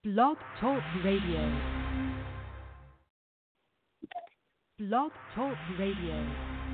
Blog Talk Radio. Blog Talk Radio.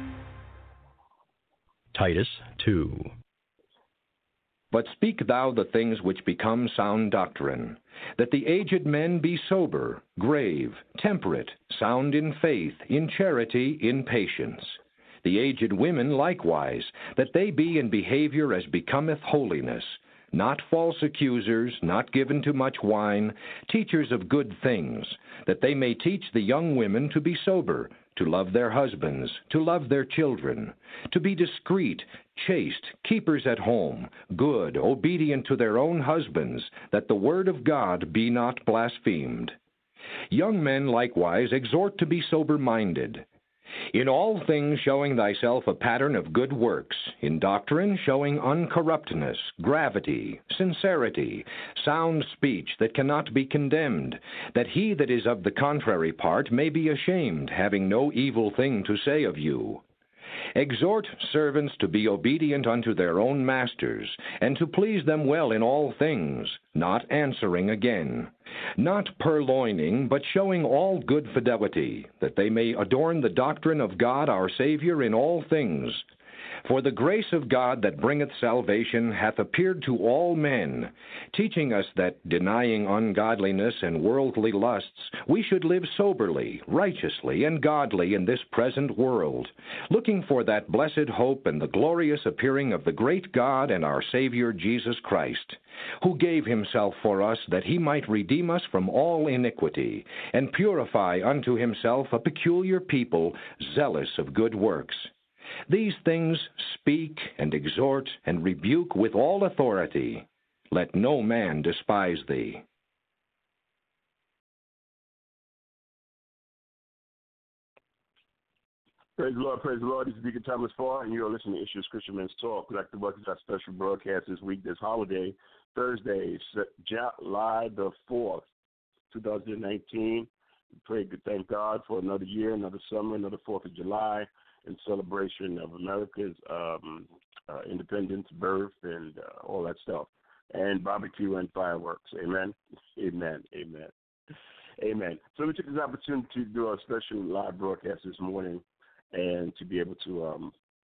Titus 2. But speak thou the things which become sound doctrine, that the aged men be sober, grave, temperate, sound in faith, in charity, in patience. The aged women likewise, that they be in behavior as becometh holiness, not false accusers, not given to much wine, teachers of good things, that they may teach the young women to be sober, to love their husbands, to love their children, to be discreet, chaste, keepers at home, good, obedient to their own husbands, that the word of God be not blasphemed. Young men likewise exhort to be sober-minded. In all things showing thyself a pattern of good works, in doctrine showing uncorruptness, gravity, sincerity, sound speech that cannot be condemned, that he that is of the contrary part may be ashamed, having no evil thing to say of you. Exhort servants to be obedient unto their own masters, and to please them well in all things, not answering again, not purloining, but showing all good fidelity, that they may adorn the doctrine of God our Savior in all things. For the grace of God that bringeth salvation hath appeared to all men, teaching us that, denying ungodliness and worldly lusts, we should live soberly, righteously, and godly in this present world, looking for that blessed hope and the glorious appearing of the great God and our Savior Jesus Christ, who gave himself for us that he might redeem us from all iniquity, and purify unto himself a peculiar people, zealous of good works. These things speak and exhort and rebuke with all authority. Let no man despise thee. Praise the Lord. This is Deacon Thomas Farr, and you're listening to Issues Christian Men's Talk. We'd like to welcome to our special broadcast this week, this holiday, Thursday, July the 4th, 2019. We pray to thank God for another year, another summer, another 4th of July, in celebration of America's independence, birth, and all that stuff, and barbecue and fireworks. Amen. Amen. Amen. Amen. So we took this opportunity to do a special live broadcast this morning, and to be able to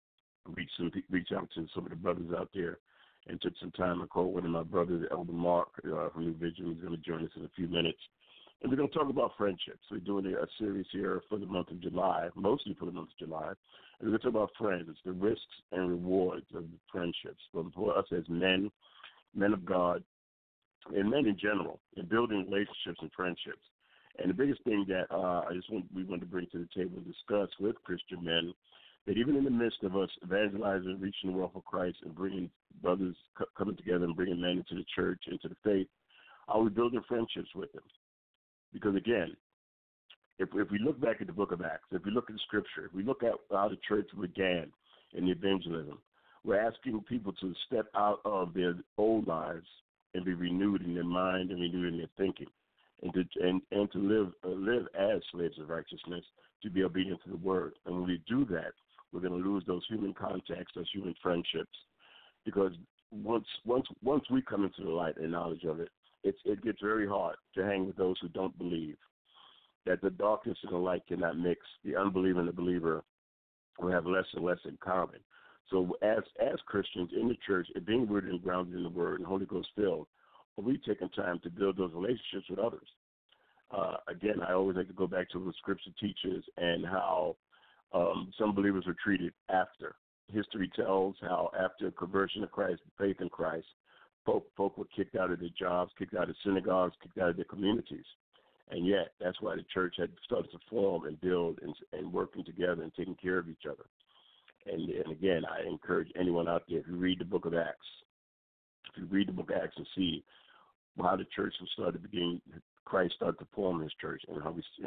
reach out to some of the brothers out there, and took some time to call one of my brothers, Elder Mark from New Vision, who's going to join us in a few minutes. And we're going to talk about friendships. We're doing a series here for the month of July, mostly for the month of July. And we're going to talk about friends, the risks and rewards of friendships. But for us as men of God, and men in general, in building relationships and friendships. And the biggest thing that we want to bring to the table and discuss with Christian men, that even in the midst of us evangelizing, reaching the world for Christ, and bringing brothers coming together and bringing men into the church, into the faith, are we building friendships with them? Because, again, if we look back at the book of Acts, if we look at the scripture, if we look at how the church began in the evangelism, we're asking people to step out of their old lives and be renewed in their mind and renewed in their thinking, and to live as slaves of righteousness, to be obedient to the word. And when we do that, we're going to lose those human contacts, those human friendships, because once we come into the light and knowledge of it, it gets very hard to hang with those who don't believe, that the darkness and the light cannot mix. The unbeliever and the believer will have less and less in common. So as Christians in the church, being rooted and grounded in the Word and Holy Ghost filled, we've taken time to build those relationships with others. Again, I always like to go back to what Scripture teaches and how some believers were treated after. History tells how after conversion to Christ, faith in Christ, folk were kicked out of their jobs, kicked out of synagogues, kicked out of their communities. And yet, that's why the church had started to form and build and working together and taking care of each other. And again, I encourage anyone out there, if you read the book of Acts, and see how the church started to begin, Christ started to form his church, and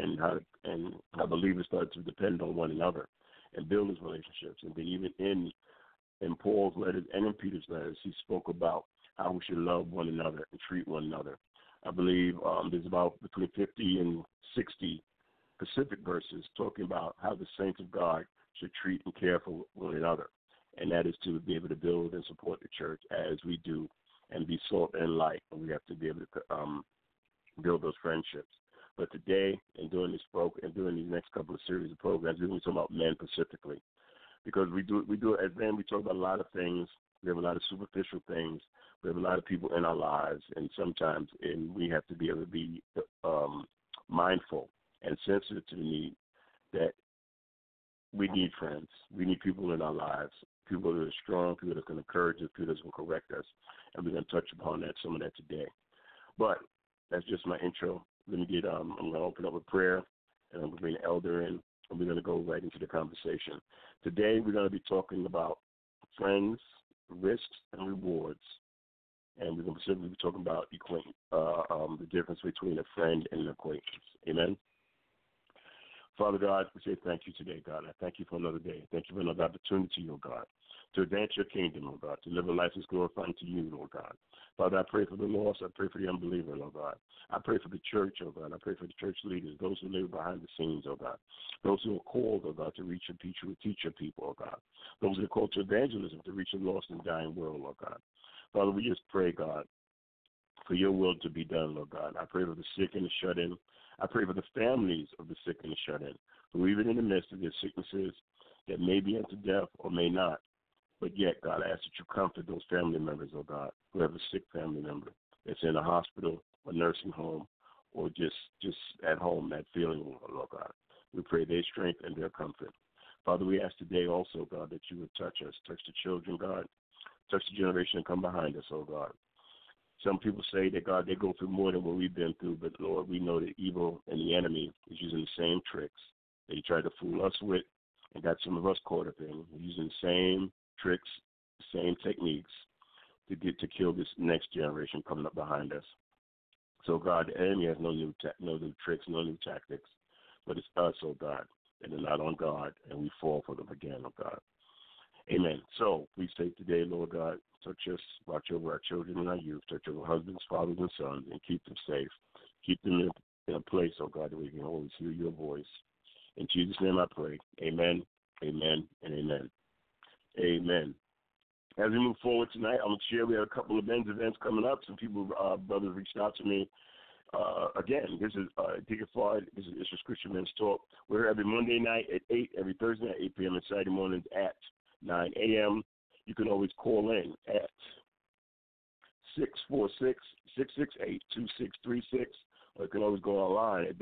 how believers started to depend on one another and build his relationships. And then even in Paul's letters and in Peter's letters, he spoke about how we should love one another and treat one another. I believe there's about between 50 and 60 specific verses talking about how the saints of God should treat and care for one another, and that is to be able to build and support the church as we do and be salt and light. And we have to be able to build those friendships. But today, and during these next couple of series of programs, we're going to talk about men specifically, because we do as men. We talk about a lot of things. We have a lot of superficial things. We have a lot of people in our lives, and we have to be able to be mindful and sensitive to the need that we need friends. We need people in our lives, people that are strong, people that can encourage us, people that can correct us, and we're going to touch upon some of that today. But that's just my intro. Let me I'm going to open up with prayer, and I'm going to bring the elder in, and we're going to go right into the conversation. Today we're going to be talking about friends, risks, and rewards, and we're going to specifically be talking about the difference between a friend and an acquaintance. Amen. Father God, we say thank you today, God. I thank you for another day. Thank you for another opportunity, oh God, to advance your kingdom, oh God, to live a life that's glorifying to you, Lord God. Father, I pray for the lost. I pray for the unbeliever, oh God. I pray for the church, oh God. I pray for the church leaders, those who live behind the scenes, oh God. Those who are called, oh God, to reach your people, teach your people, oh God. Those who are called to evangelism, to reach a lost and dying world, oh God. Father, we just pray, God, for your will to be done, Lord God. I pray for the sick and the shut-in. I pray for the families of the sick and the shut-in, who even in the midst of their sicknesses that may be unto death or may not, but yet, God, I ask that you comfort those family members, oh God, who have a sick family member that's in a hospital, a nursing home, or just at home, that feeling, Lord God. We pray their strength and their comfort. Father, we ask today also, God, that you would touch us, touch the children, God, touch the generation that come behind us, oh God. Some people say that, God, they go through more than what we've been through, but, Lord, we know that evil and the enemy is using the same tricks that he tried to fool us with and got some of us caught up in. We're using the same tricks, the same techniques to kill this next generation coming up behind us. So, God, the enemy has no new tricks, no new tactics, but it's us, oh God, that are not on God, and we fall for them again, oh God. Amen. So we say today, Lord God, touch us, watch over our children and our youth, touch over husbands, fathers, and sons, and keep them safe. Keep them in a place, oh God, that we can always hear your voice. In Jesus' name I pray. Amen, amen, and amen. Amen. As we move forward tonight, I'm going to share we have a couple of men's events coming up. Some people, brothers, reached out to me. Again, this is Deacon Floyd. This is Issues Christian Men's Talk. We're here every Monday night at 8, every Thursday at 8 p.m., and Saturday mornings at 9 a.m. You can always call in at 646-668-2636, or you can always go online at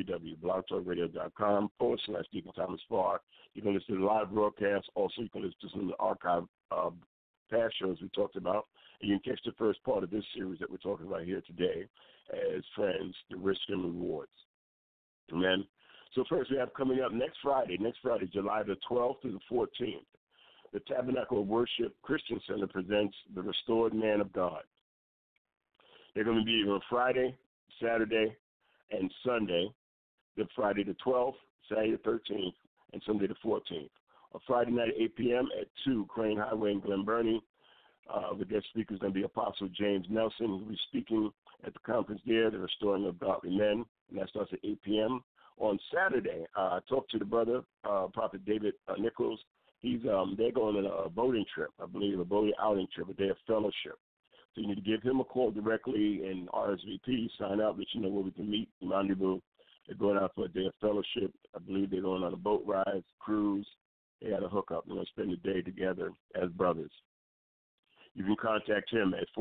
www.blogtalkradio.com/Deacon Thomas Farr. You can listen to the live broadcast. Also, you can listen to some of the archive past shows we talked about. And you can catch the first part of this series that we're talking about here today as Friends, the Risks and Rewards. Amen. So first we have coming up next Friday, July the 12th through the 14th, the Tabernacle of Worship Christian Center presents The Restored Man of God. They're going to be on Friday, Saturday, and Sunday, the Friday the 12th, Saturday the 13th, and Sunday the 14th. On Friday night at 8 p.m. at 2 Crane Highway in Glen Burnie. The guest speaker is going to be Apostle James Nelson, who will be speaking at the conference there, The Restoring of Godly Men, and that starts at 8 p.m. On Saturday, I talked to the brother, Prophet David Nichols. They're going on a boating trip, I believe, a boating outing trip, a day of fellowship. So you need to give him a call directly and RSVP, sign up, let you know where we can meet in Rendezvous. They're going out for a day of fellowship. I believe they're going on a boat ride, cruise. They had a hookup. They're going to spend the day together as brothers. You can contact him at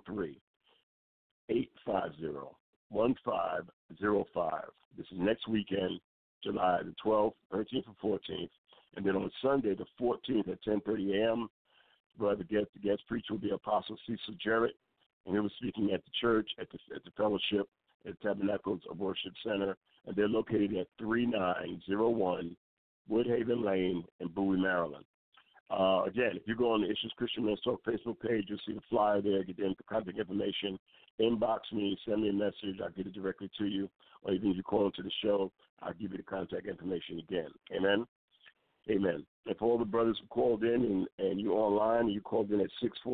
443-850-1505. This is next weekend, July the 12th, 13th, and 14th. And then on Sunday, the 14th at 10:30 a.m., the guest preacher will be Apostle Cecil Jarrett, and he was speaking at the church, at the fellowship, at Tabernacles of Worship Center, and they're located at 3901 Woodhaven Lane in Bowie, Maryland. Again, if you go on the Issues Christian Men's Talk Facebook page, you'll see the flyer there, get the contact information, inbox me, send me a message, I'll get it directly to you, or even if you call into the show, I'll give you the contact information again. Amen? Amen. And for all the brothers who called in and you're online, and you called in at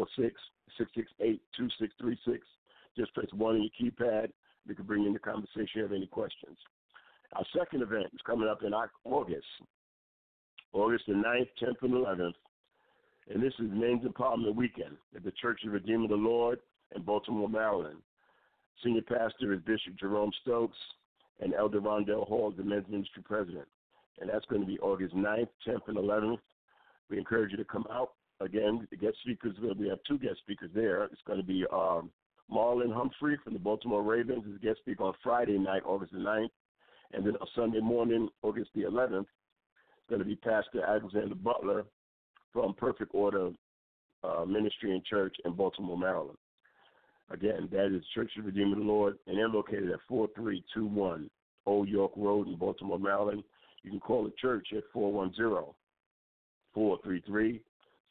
646-668-2636, just press 1 on your keypad. We can bring you in the conversation if you have any questions. Our second event is coming up in August the 9th, 10th, and 11th. And this is Men's Empowerment Weekend at the Church of Redeemer of the Lord in Baltimore, Maryland. Senior pastor is Bishop Jerome Stokes, and Elder Rondell Hall is the men's ministry president. And that's going to be August 9th, 10th, and 11th. We encourage you to come out. Again, the guest speakers, we have 2 guest speakers there. It's going to be Marlon Humphrey from the Baltimore Ravens is a guest speaker on Friday night, August the 9th. And then on Sunday morning, August the 11th, it's going to be Pastor Alexander Butler from Perfect Order Ministry and Church in Baltimore, Maryland. Again, that is Church of the Redeemer of the Lord, and they're located at 4321 Old York Road in Baltimore, Maryland. You can call the church at 410-433-0426.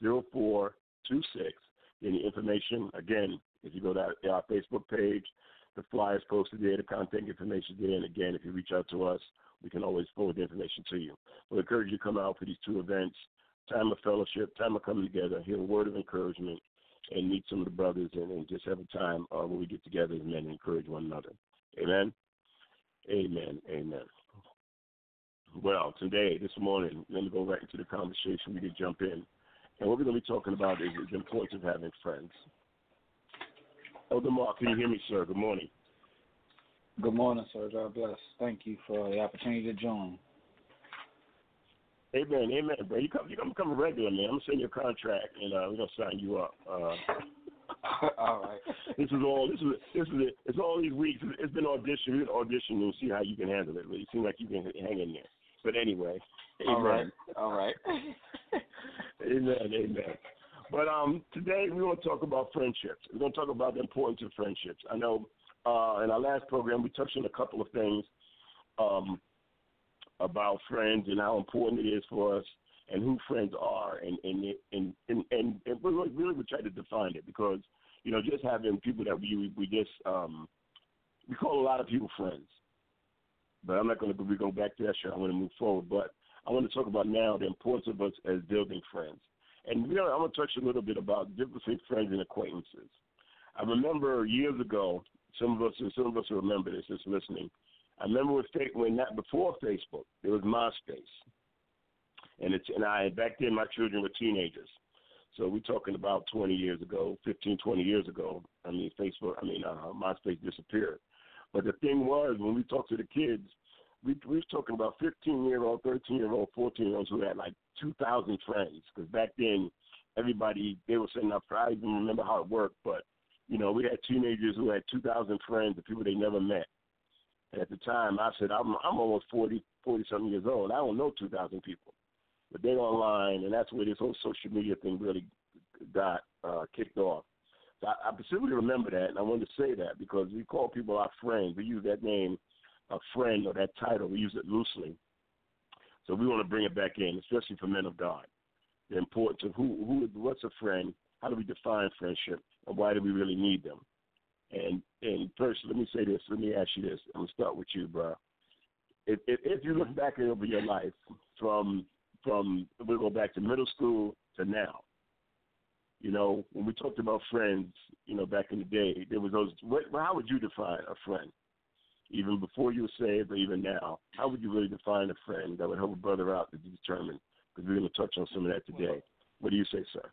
Any information, again, if you go to our Facebook page, the flyer is posted there, the contact information is there, and again, if you reach out to us, we can always forward the information to you. We encourage you to come out for these 2 events, time of fellowship, time of coming together, hear a word of encouragement, and meet some of the brothers and just have a time where we get together as men and encourage one another. Amen? Amen. Amen. Well, this morning, let me go right into the conversation. We can jump in. And what we're going to be talking about is the importance of having friends. Elder Mark, can you hear me, sir? Good morning. Good morning, sir. God bless. Thank you for the opportunity to join. Amen, amen, bro. You come become a regular, man. I'm gonna send you a contract, and we're gonna sign you up. All right. This is it. It's all these weeks. It's been audition. We're gonna audition and see how you can handle it. But it seems like you can hang in there. But anyway, amen. All right. Amen. But today we're going to talk about friendships. We're going to talk about the importance of friendships. I know in our last program we touched on a couple of things about friends and how important it is for us and who friends are, and we really try to define it because just having people that we call a lot of people friends. But I'm not going to go back to that show. I want to move forward, but I want to talk about now the importance of us as building friends. And I'm going to touch a little bit about the difference between friends and acquaintances. I remember years ago, some of us will remember this, just listening. I remember before Facebook, there was MySpace, and back then my children were teenagers, so we're talking about 20 years ago, 15, 20 years ago. MySpace disappeared. But the thing was, when we talked to the kids, we was talking about 15-year-old, 13-year-old, 14-year-olds who had like 2,000 friends. Because back then, they were setting up. I even remember how it worked. But we had teenagers who had 2,000 friends, the people they never met. And at the time, I said, I'm almost 40-something years old. I don't know 2,000 people. But they're online, and that's where this whole social media thing really got kicked off. So I specifically remember that, and I wanted to say that because we call people our friends. We use that name, a friend, or that title. We use it loosely. So we want to bring it back in, especially for men of God. The importance of what's a friend, how do we define friendship, and why do we really need them? And first, let me say this. Let me ask you this. I'm going to start with you, bro. If you look back over your life from we'll go back to middle school to now, when we talked about friends, back in the day, there was those. How would you define a friend? Even before you were saved, or even now, how would you really define a friend that would help a brother out to determine? Because we're going to touch on some of that today. What do you say, sir?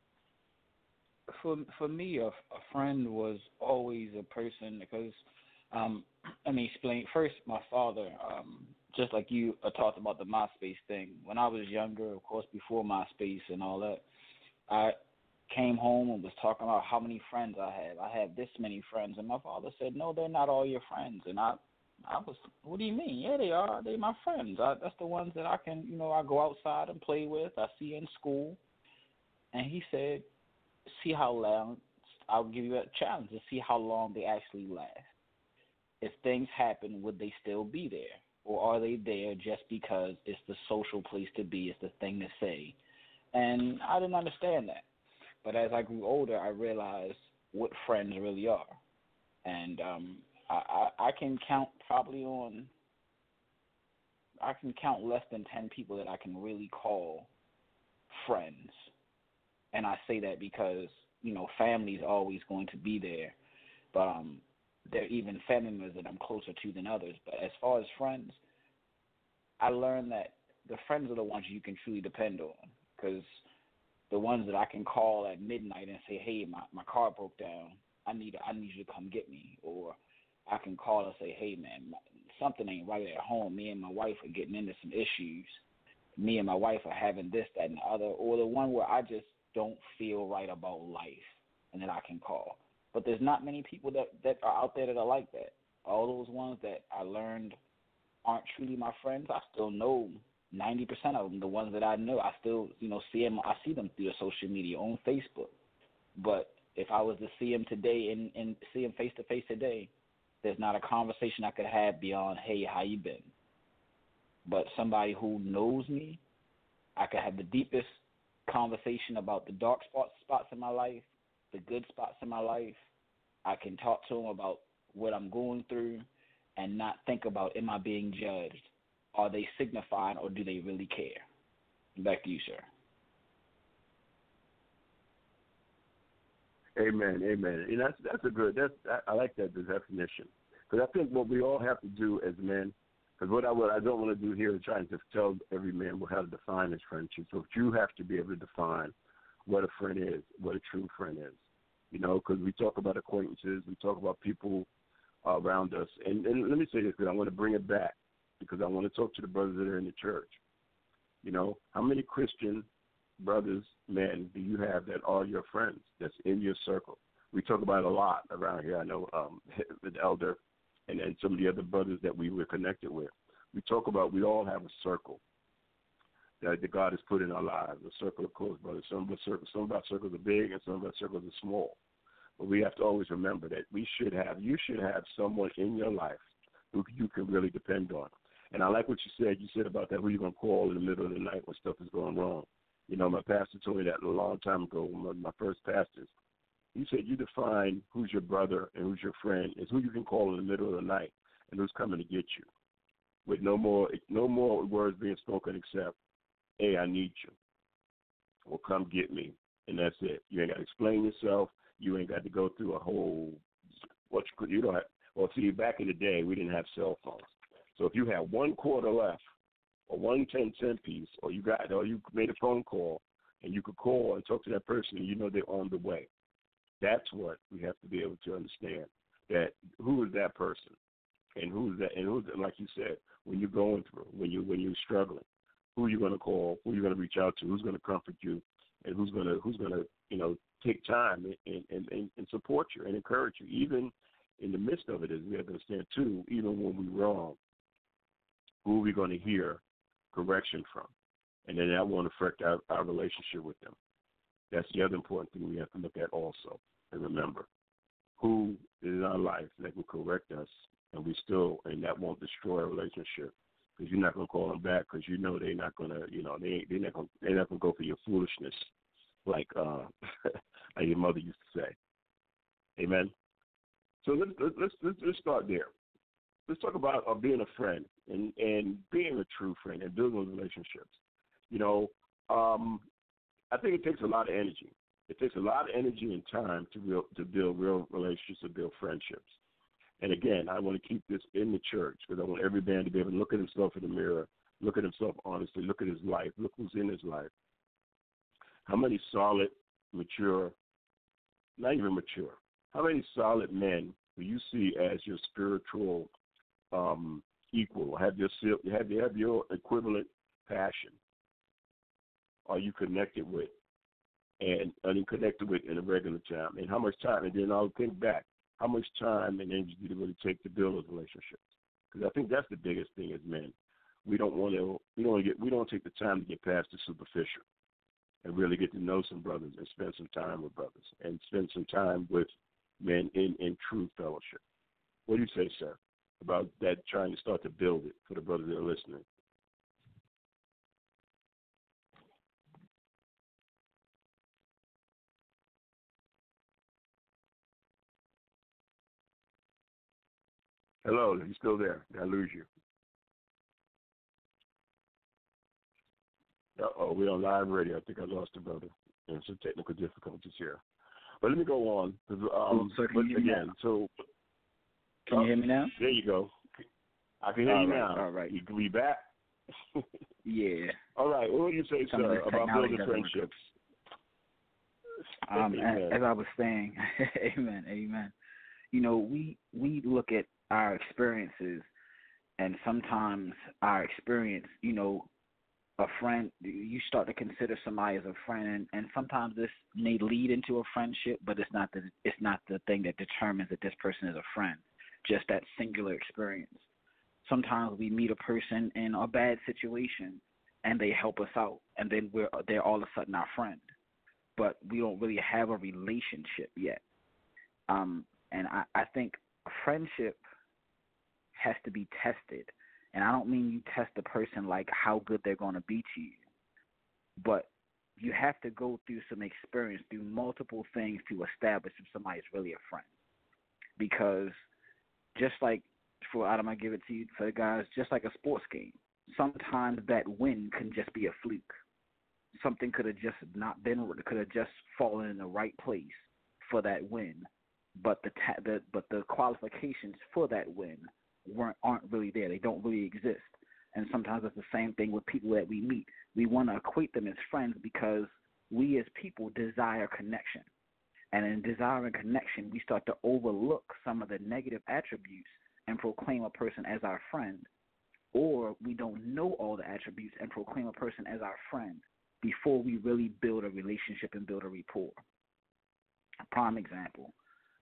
For me, a friend was always a person because, let me explain. First, my father, just like you talked about the MySpace thing. When I was younger, of course, before MySpace and all that, I came home and was talking about how many friends I have. I have this many friends. And my father said, no, they're not all your friends. And I was, what do you mean? Yeah, they are. They're my friends. That's the ones that I can, I go outside and play with. I see in school. And he said, see how long, I'll give you a challenge to see how long they actually last. If things happen, would they still be there? Or are they there just because it's the social place to be, it's the thing to say? And I didn't understand that. But as I grew older, I realized what friends really are. And I can count less than 10 people that I can really call friends. And I say that because, family is always going to be there. But there are even family members that I'm closer to than others. But as far as friends, I learned that the friends are the ones you can truly depend on. Because the ones that I can call at midnight and say, hey, my car broke down. I need you to come get me. Or can call and say, hey, man, something ain't right at home. Me and my wife are getting into some issues. Me and my wife are having this, that, and the other. Or the one where I just don't feel right about life, and then I can call. But there's not many people that are out there that are like that. All those ones that I learned aren't truly my friends, I still know 90% of them. The ones that I know, I still, see them. I see them through the social media on Facebook. But if I was to see them today and see them face to face today, there's not a conversation I could have beyond, hey, how you been? But somebody who knows me, I could have the deepest conversation about the dark spots in my life, the good spots in my life. I can talk to them about what I'm going through and not think about, am I being judged? Are they signifying, or do they really care? Back to you, sir. Amen, amen. And that's a good. I like that definition, because I think what we all have to do as men, because what I don't want to do here is trying to tell every man how to define his friendship. So you have to be able to define what a friend is, what a true friend is. Because we talk about acquaintances, we talk about people around us, and let me say this, because I want to bring it back, because I want to talk to the brothers that are in the church. How many Christian brothers, men, do you have that are your friends, that's in your circle? We talk about it a lot around here. I know the elder and some of the other brothers that we were connected with. We talk about we all have a circle that God has put in our lives, a circle of close brothers. Some of our circles are big and some of our circles are small. But we have to always remember that you should have someone in your life who you can really depend on. And I like what you said. You said about that, who you're going to call in the middle of the night when stuff is going wrong. My pastor told me that a long time ago, one of my first pastors. He said you define who's your brother and who's your friend is who you can call in the middle of the night and who's coming to get you, with no more words being spoken except, hey, I need you, or come get me, and that's it. You ain't got to explain yourself. You ain't got to go through a whole you don't have. Well, see, back in the day, we didn't have cell phones. So if you had $1 quarter left, or 1 10-cent piece, or you made a phone call, and you could call and talk to that person, and they're on the way. That's what we have to be able to understand. That who is that person, and who's like you said, when you're going through, when you're struggling, who are you going to call, who are you going to reach out to, who's going to comfort you, and who's going to take time and support you and encourage you, even in the midst of it. Is we have to understand too, even when we're wrong, who are we going to hear correction from, and then that won't affect our relationship with them. That's the other important thing we have to look at also, and remember who is in our life that will correct us, and that won't destroy our relationship, because you're not going to call them back, because they're not going to, they're not going to go for your foolishness, like your mother used to say. Amen. So let's start there. Let's talk about being a friend and being a true friend and building relationships. I think it takes a lot of energy. It takes a lot of energy and time to build real relationships, to build friendships. And again, I want to keep this in the church, because I want every man to be able to look at himself in the mirror, look at himself honestly, look at his life, look who's in his life. How many solid, mature, not even mature, how many solid men do you see as your spiritual equal, have your equivalent passion? Are you connected with, and are you connected with in a regular time? And how much time? And then I'll think back, how much time and energy do you really take to build those relationships? Because I think that's the biggest thing as men. We don't take the time to get past the superficial and really get to know some brothers and spend some time with brothers and spend some time with men in true fellowship. What do you say, sir, about that, trying to start to build it for the brothers that are listening? Hello, are you still there? Did I lose you? Uh-oh, we're on live radio. I think I lost the brother. There's some technical difficulties here. But let me go on. So can you hear Can you hear me now? There you go. I can hear you now. All right. You can be back? Yeah. All right. What do you say, sir, about building friendships? As I was saying, amen. We look at our experiences, and sometimes our experience, a friend, you start to consider somebody as a friend, and sometimes this may lead into a friendship, but it's not the thing that determines that this person is a friend, just that singular experience. Sometimes we meet a person in a bad situation, and they help us out, and then they're all of a sudden our friend, but we don't really have a relationship yet. And I think friendship has to be tested. And I don't mean you test the person like how good they're going to be to you, but you have to go through some experience, through multiple things to establish if somebody's really a friend. Because just like, for Adam, I give it to you, for the guys, just like a sports game, sometimes that win can just be a fluke. Something could have just not been, could have just fallen in the right place for that win, but the qualifications for that win aren't really there. They don't really exist. And sometimes it's the same thing with people that we meet. We want to equate them as friends because we as people desire connection. And in desiring connection, we start to overlook some of the negative attributes and proclaim a person as our friend. Or we don't know all the attributes and proclaim a person as our friend before we really build a relationship and build a rapport. A prime example.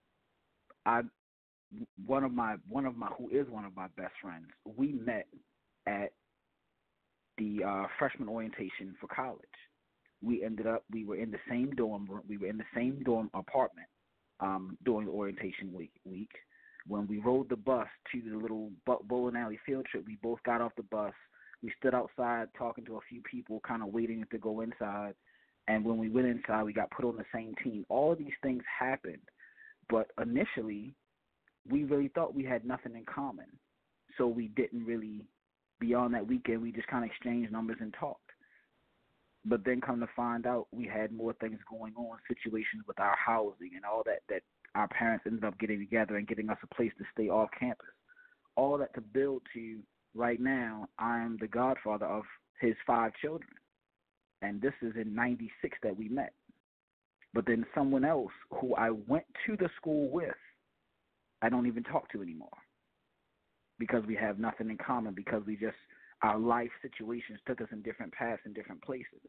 One of my who is one of my best friends, we met at the freshman orientation for college. We were in the same dorm apartment during the orientation week. When we rode the bus to the little bowling alley field trip, we both got off the bus. We stood outside talking to a few people, kind of waiting to go inside. And when we went inside, we got put on the same team. All of these things happened, but initially, we really thought we had nothing in common. So we didn't really, beyond that weekend, we just kind of exchanged numbers and talked. But then come to find out, we had more things going on, situations with our housing and all that our parents ended up getting together and getting us a place to stay off campus. All that to build to, right now, I'm the godfather of his 5 children. And this is in 96 that we met. But then someone else who I went to the school with, I don't even talk to anymore because we have nothing in common, because our life situations took us in different paths and different places.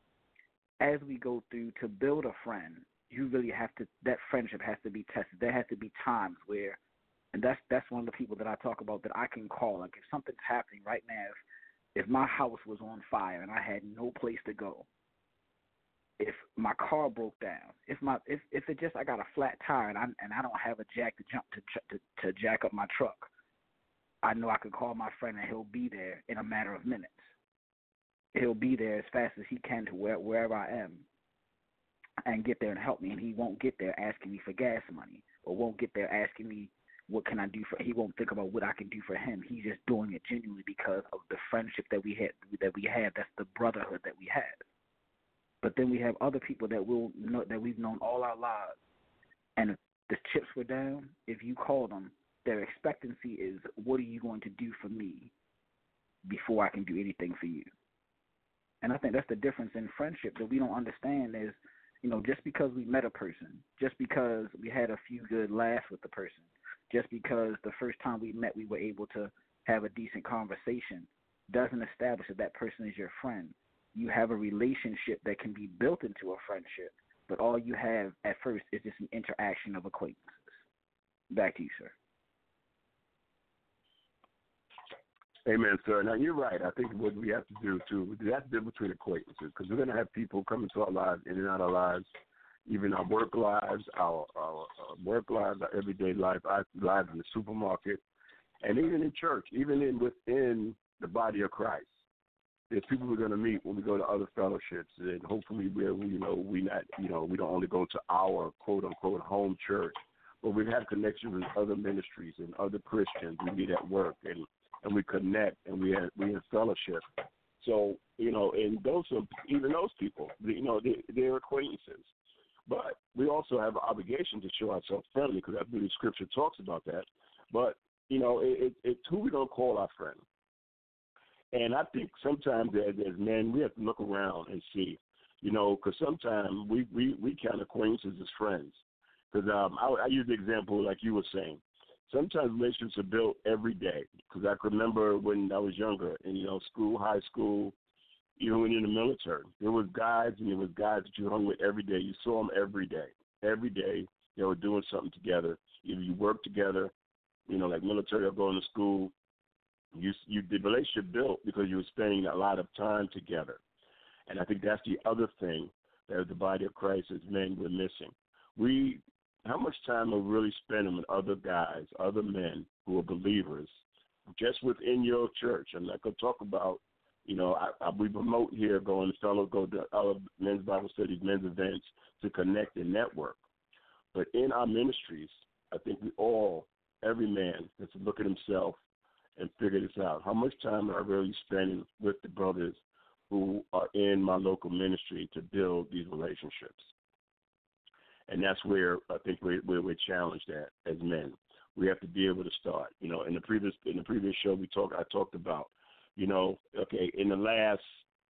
As we go through to build a friend, you really have to, that friendship has to be tested. There has to be times where, and that's one of the people that I talk about that I can call. Like if something's happening right now, if my house was on fire and I had no place to go, if my car broke down, if it just I got a flat tire and I don't have a jack to jack up my truck, I know I could call my friend and he'll be there in a matter of minutes. He'll be there as fast as he can to wherever I am and get there and help me. And he won't get there asking me for gas money or won't get there asking me what can I do for. He won't think about what I can do for him. He's just doing it genuinely because of the friendship that we had. That's the brotherhood that we had. But then we have other people that we've known all our lives, and if the chips were down, if you call them, their expectancy is, what are you going to do for me before I can do anything for you? And I think that's the difference in friendship that we don't understand is, just because we met a person, just because we had a few good laughs with the person, just because the first time we met we were able to have a decent conversation, doesn't establish that person is your friend. You have a relationship that can be built into a friendship, but all you have at first is just an interaction of acquaintances. Back to you, sir. Amen, sir. Now, you're right. I think what we have to do, too, we have to deal between acquaintances because we're going to have people come into our lives, in and out of our lives, even our work lives, our work lives, our everyday life, our lives in the supermarket, and even in church, even within the body of Christ. There's people we're going to meet when we go to other fellowships, and hopefully we don't only go to our quote unquote home church, but we have connections with other ministries and other Christians. We meet at work and we connect and we in fellowship. So and those people, they're acquaintances, but we also have an obligation to show ourselves friendly because I believe Scripture talks about that. But it's who we don't call our friend. And I think sometimes as men, we have to look around and see, because sometimes we count acquaintances as friends. Because I use the example like you were saying. Sometimes relationships are built every day. Because I can remember when I was younger, in school, high school, even when you're in the military, there was guys and there was guys that you hung with every day. You saw them every day. Every day they were doing something together. Either you worked together, like military or going to school. The relationship built because you were spending a lot of time together. And I think that's the other thing that the body of Christ as men we're missing. How much time are we really spending with other guys, other men who are believers, just within your church? I'm not going to talk about, we promote here, go to other men's Bible studies, men's events to connect and network. But in our ministries, I think every man has to look at himself and figure this out. How much time am I really spending with the brothers who are in my local ministry to build these relationships? And that's where I think we're challenged at as men. We have to be able to start. In the previous show I talked about, okay, in the last,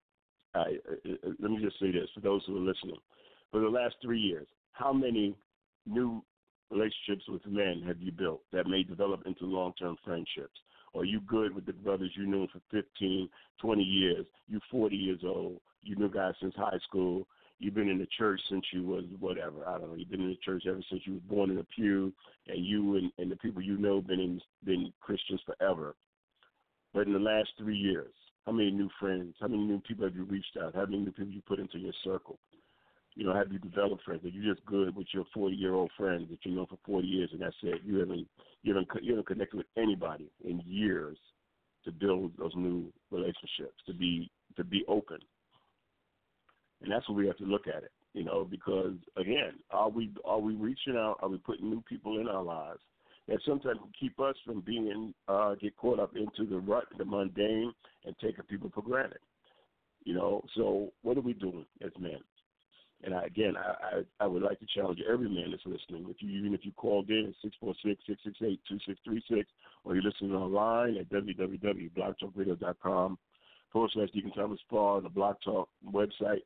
let me just say this for those who are listening. For the last 3 years, how many new relationships with men have you built that may develop into long-term friendships? Are you good with the brothers you knew for 15, 20 years? You 40 years old. You knew guys since high school. You've been in the church since you was whatever. I don't know. You've been in the church ever since you was born in a pew, and you and the people you know been Christians forever. But in the last 3 years, how many new friends, how many new people have you reached out? How many new people you put into your circle? Have you developed friends? Are you just good with your 40-year-old friends that you know for 40 years, and that's it? You haven't connected with anybody in years to build those new relationships, to be open. And that's what we have to look at it, because again, are we reaching out? Are we putting new people in our lives that sometimes keep us from being get caught up into the rut, the mundane, and taking people for granted? So what are we doing as men? And I would like to challenge every man that's listening. Even if you called in at 646-668-2636, or you're listening online at www.blogtalkradio.com/Deacon Thomas Paul, the Blog Talk website.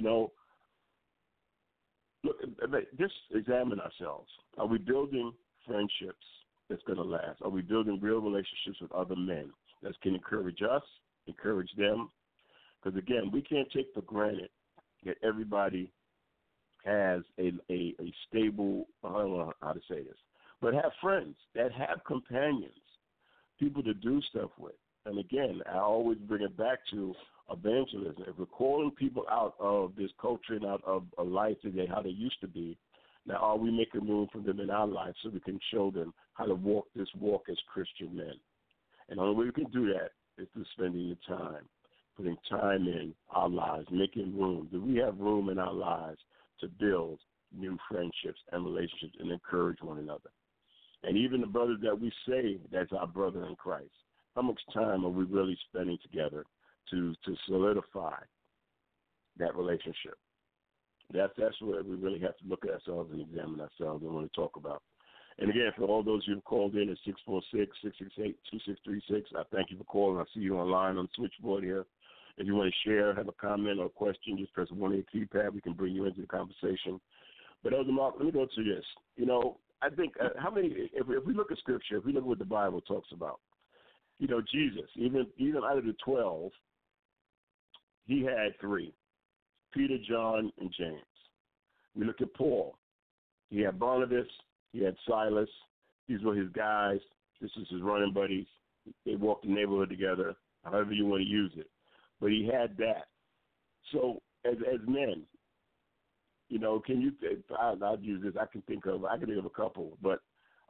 Look, just examine ourselves. Are we building friendships that's going to last? Are we building real relationships with other men that can encourage us, encourage them? Because again, we can't take for granted that everybody has a stable, I don't know how to say this, but have friends that have companions, people to do stuff with. And again, I always bring it back to evangelism. If we're calling people out of this culture and out of a life today, how they used to be, now are we making room for them in our life so we can show them how to walk this walk as Christian men? And the only way we can do that is through spending the time, putting time in our lives, making room. Do we have room in our lives to build new friendships and relationships and encourage one another? And even the brothers that we say that's our brother in Christ, how much time are we really spending together to solidify that relationship? That's where we really have to look at ourselves and examine ourselves and want to talk about. And again, for all those who have called in at 646-668-2636, I thank you for calling. I see you online on the switchboard here. If you want to share, have a comment or a question, just press 1 on your keypad. We can bring you into the conversation. But Elder Mark, let me go to this. I think how many? If we look at Scripture, if we look at what the Bible talks about, Jesus, even out of the 12, he had 3: Peter, John, and James. We look at Paul. He had Barnabas. He had Silas. These were his guys. This is his running buddies. They walked the neighborhood together, however you want to use it. But he had that. So as men, can you? I'll use this. I can think of a couple. But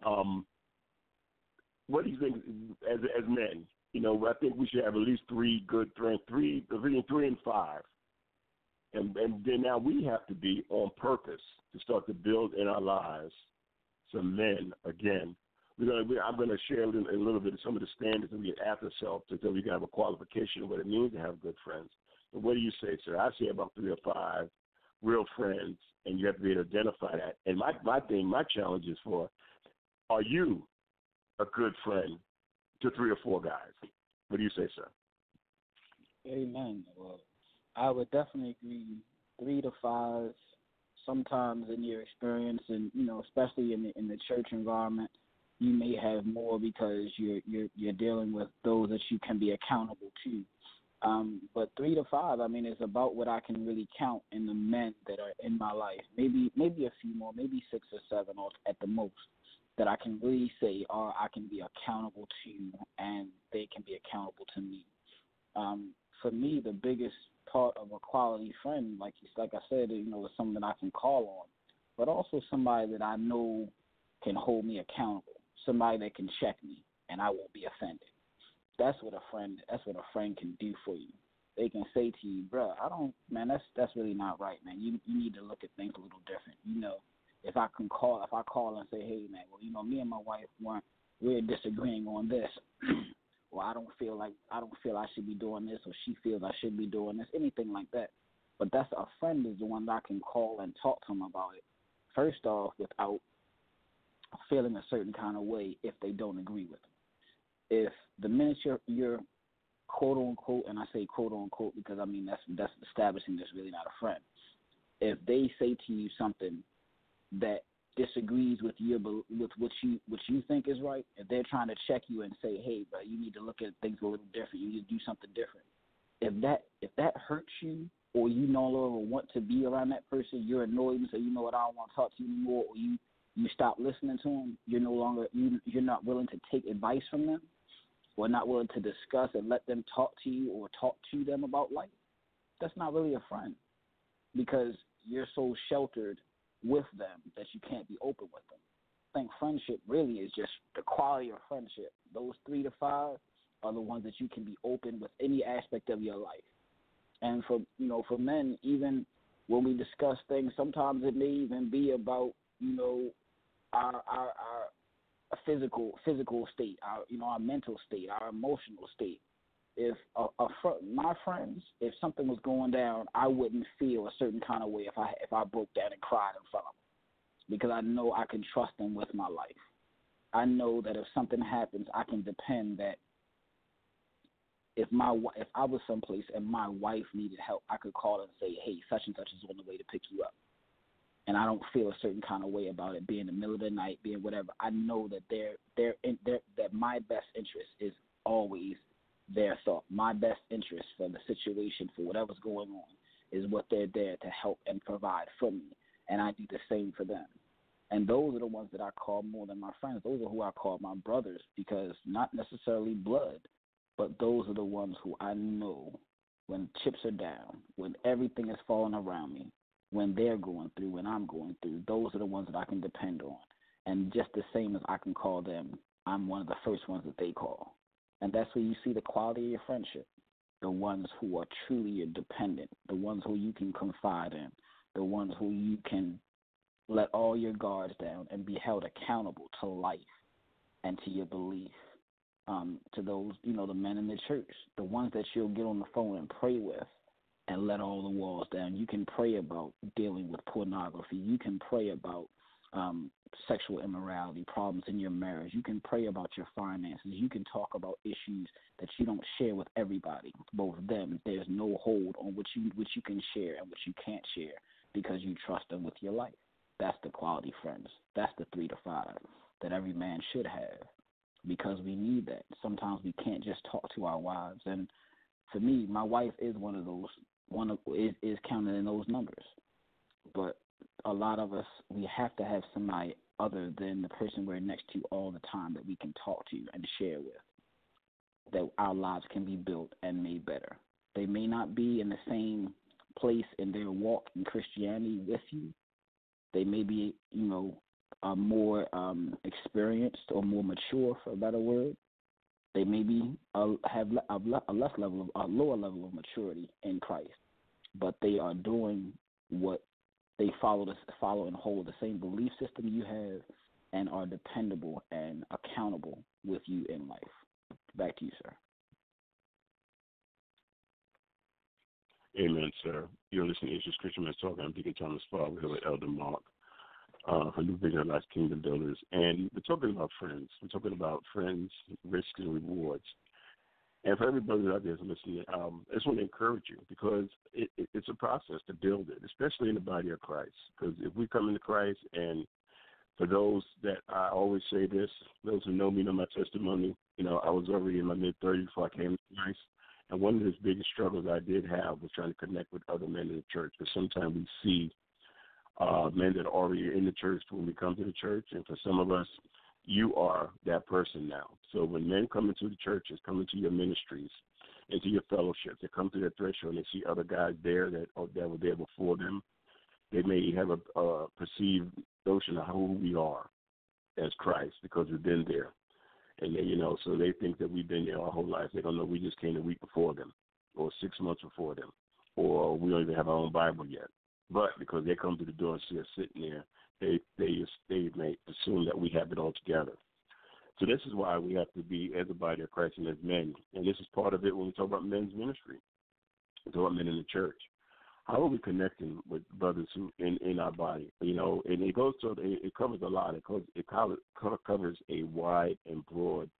what do you think as men? I think we should have at least 3 good friends, between 3 and 5. And then now we have to be on purpose to start to build in our lives some men again. I'm going to share a little bit of some of the standards that we get after self so we can have a qualification of what it means to have good friends. And what do you say, sir? I say about 3 or 5 real friends, and you have to be able to identify that. And my challenge is are you a good friend to 3 or 4 guys? What do you say, sir? Amen. Well, I would definitely agree. 3 to 5, sometimes in your experience, and especially in the church environment, you may have more because you're dealing with those that you can be accountable to. But 3 to 5, I mean, it's about what I can really count in the men that are in my life. Maybe a few more, maybe 6 or 7 or at the most, that I can really say, or I can be accountable to, and they can be accountable to me. For me, the biggest part of a quality friend, like I said, is someone that I can call on, but also somebody that I know can hold me accountable, somebody that can check me, and I won't be offended. That's what a friend can do for you. They can say to you, bro, that's really not right, man. You need to look at things a little different. If I call and say, hey, man, well, me and my wife we're disagreeing on this, or I don't feel I should be doing this, or she feels I should be doing this, anything like that. But that's a friend is the one that I can call and talk to them about it. First off, without feeling a certain kind of way if they don't agree with them. If the minute you're quote unquote, and I say quote unquote because I mean that's establishing that's really not a friend. If they say to you something that disagrees with what you think is right, if they're trying to check you and say, hey, bro, you need to look at things a little different, you need to do something different. If that hurts you, or you no longer want to be around that person, you're annoyed and say, you know what, I don't want to talk to you anymore, or you stop listening to them, you're not willing to take advice from them, or not willing to discuss and let them talk to you or talk to them about life, that's not really a friend, because you're so sheltered with them that you can't be open with them. I think friendship really is just the quality of friendship. Those 3 to 5 are the ones that you can be open with any aspect of your life. And for men, even when we discuss things, sometimes it may even be about our physical state, our mental state, our emotional state. If my friends, if something was going down, I wouldn't feel a certain kind of way if I broke down and cried in front of them, because I know I can trust them with my life. I know that if something happens, I can depend that if I was someplace and my wife needed help, I could call and say, hey, such and such is on the way to pick you up. And I don't feel a certain kind of way about it being the middle of the night, being whatever. I know that that my best interest is always their thought. My best interest for the situation, for whatever's going on, is what they're there to help and provide for me. And I do the same for them. And those are the ones that I call more than my friends. Those are who I call my brothers, because not necessarily blood, but those are the ones who I know when chips are down, when everything is falling around me, when they're going through, when I'm going through, those are the ones that I can depend on. And just the same as I can call them, I'm one of the first ones that they call. And that's where you see the quality of your friendship, the ones who are truly dependent, the ones who you can confide in, the ones who you can let all your guards down and be held accountable to life and to your belief. To those, the men in the church, the ones that you'll get on the phone and pray with and let all the walls down. You can pray about dealing with pornography. You can pray about sexual immorality, problems in your marriage. You can pray about your finances. You can talk about issues that you don't share with everybody, both of them. There's no hold on what you can share and what you can't share, because you trust them with your life. That's the quality friends. That's the 3 to 5 that every man should have, because we need that. Sometimes we can't just talk to our wives. And for me, my wife is one of those, is counted in those numbers. But a lot of us, we have to have somebody other than the person we're next to all the time that we can talk to and share with, that our lives can be built and made better. They may not be in the same place in their walk in Christianity with you. They may be, more experienced or more mature, for a better word. They may be have a lower level of maturity in Christ, but they are doing what they follow and hold the same belief system you have, and are dependable and accountable with you in life. Back to you, sir. Amen, sir. You're listening to Issues Christian Men's Talk. I'm Deacon Thomas Farr. We're here with Elder Mark for New Vision of Life's Kingdom Builders. And we're talking about friends. We're talking about friends, risks, and rewards. And for everybody out there who's listening, I just want to encourage you, because it's a process to build it, especially in the body of Christ. Because if we come into Christ and For those that I always say this, those who know me know my testimony. I was already in my mid-30s before I came to Christ. And one of the biggest struggles I did have was trying to connect with other men in the church. Because sometimes we see men that are already in the church when we come to the church. And for some of us, you are that person now. So when men come into the churches, come into your ministries, into your fellowship, they come to their threshold and they see other guys there that were there before them, they may have a perceived notion of who we are as Christ because we've been there. And they, so they think that we've been there our whole life. They don't know we just came a week before them or 6 months before them, or we don't even have our own Bible yet. But because they come to the door and see us sitting there, they may assume that we have it all together. So this is why we have to be, as a body of Christ and as men, and this is part of it when we talk about men's ministry, we talk about men in the church. How are we connecting with brothers who in our body? And it goes to it covers a lot. It covers a wide and broad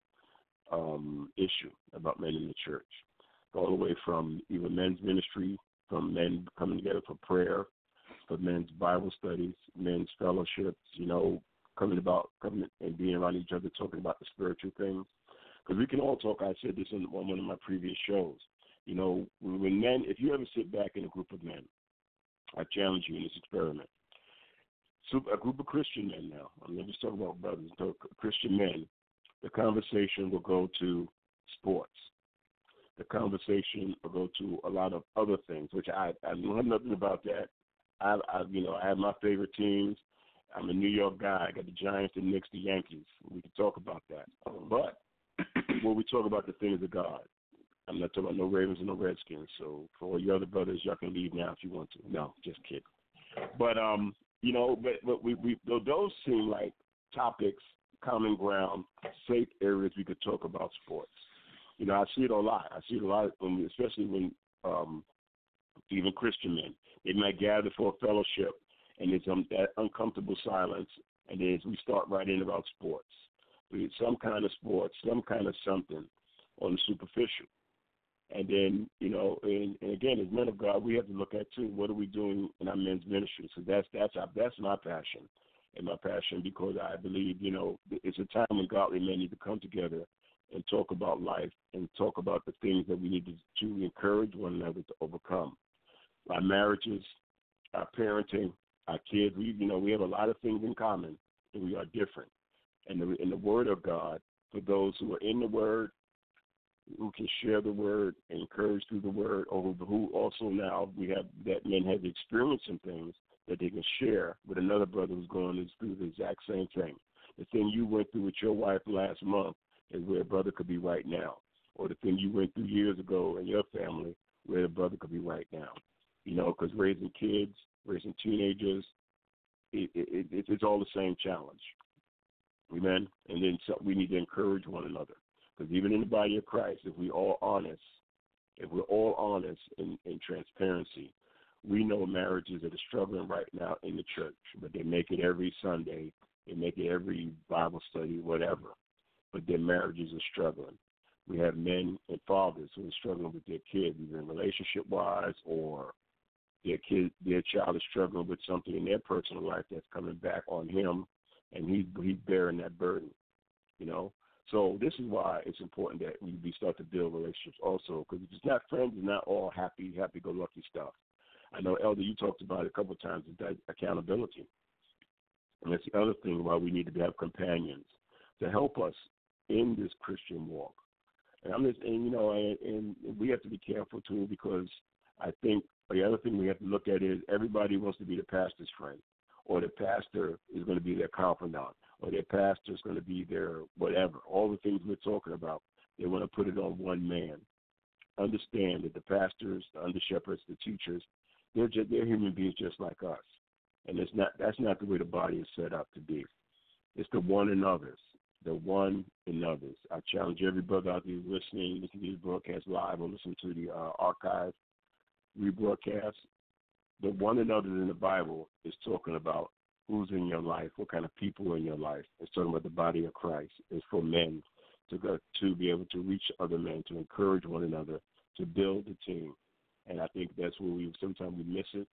issue about men in the church, all the way from even men's ministry, from men coming together for prayer, for men's Bible studies, men's fellowships. Coming and being around each other, talking about the spiritual things. Because we can all talk. I said this on one of my previous shows. When men, if you ever sit back in a group of men, I challenge you in this experiment. So a group of Christian men now, I'm not just talking about brothers, Christian men, the conversation will go to sports. The conversation will go to a lot of other things, which I know nothing about that. I have my favorite teams. I'm a New York guy. I got the Giants, the Knicks, the Yankees. We can talk about that. But when we talk about the things of God, I'm not talking about no Ravens and no Redskins. So for all you other brothers, y'all can leave now if you want to. No, just kidding. But but we those seem like topics, common ground, safe areas we could talk about sports. I see it a lot. Especially when even Christian men, they might gather for a fellowship, and there's that uncomfortable silence, and as we start writing about sports, some kind of sports, some kind of something on the superficial. And then, and again, as men of God, we have to look at, too, what are we doing in our men's ministry? So that's my passion, and my passion because I believe, it's a time when godly men need to come together and talk about life and talk about the things that we need to encourage one another to overcome. Our marriages, our parenting, our kids, we have a lot of things in common, and we are different. And in the Word of God, for those who are in the Word, who can share the Word, encourage through the Word, or who also now we have that men have experienced some things that they can share with another brother who's going through the exact same thing. The thing you went through with your wife last month is where a brother could be right now, or the thing you went through years ago in your family where a brother could be right now. Because raising kids, raising teenagers, it's all the same challenge. Amen? And then we need to encourage one another. Because even in the body of Christ, if we're all honest in transparency, we know marriages that are struggling right now in the church, but they make it every Sunday, they make it every Bible study, whatever, but their marriages are struggling. We have men and fathers who are struggling with their kids, either relationship-wise or their child is struggling with something in their personal life that's coming back on him, and he's bearing that burden, So this is why it's important that we start to build relationships also, because it's not friends, it's not all happy-go-lucky stuff. I know, Elder, you talked about it a couple of times, accountability. And that's the other thing why we need to have companions to help us in this Christian walk. And we have to be careful, too, because I think the other thing we have to look at is everybody wants to be the pastor's friend, or the pastor is going to be their confidant, or their pastor is going to be their whatever. All the things we're talking about, they want to put it on one man. Understand that the pastors, the under-shepherds, the teachers, they're human beings just like us. And that's not the way the body is set up to be. It's the one in others. The one in others. I challenge every brother out there listening to these broadcasts live or listen to the archive rebroadcast. The one in others in the Bible is talking about who's in your life, what kind of people are in your life. It's talking about the body of Christ. It's for men to be able to reach other men, to encourage one another, to build the team. And I think that's where sometimes we miss it.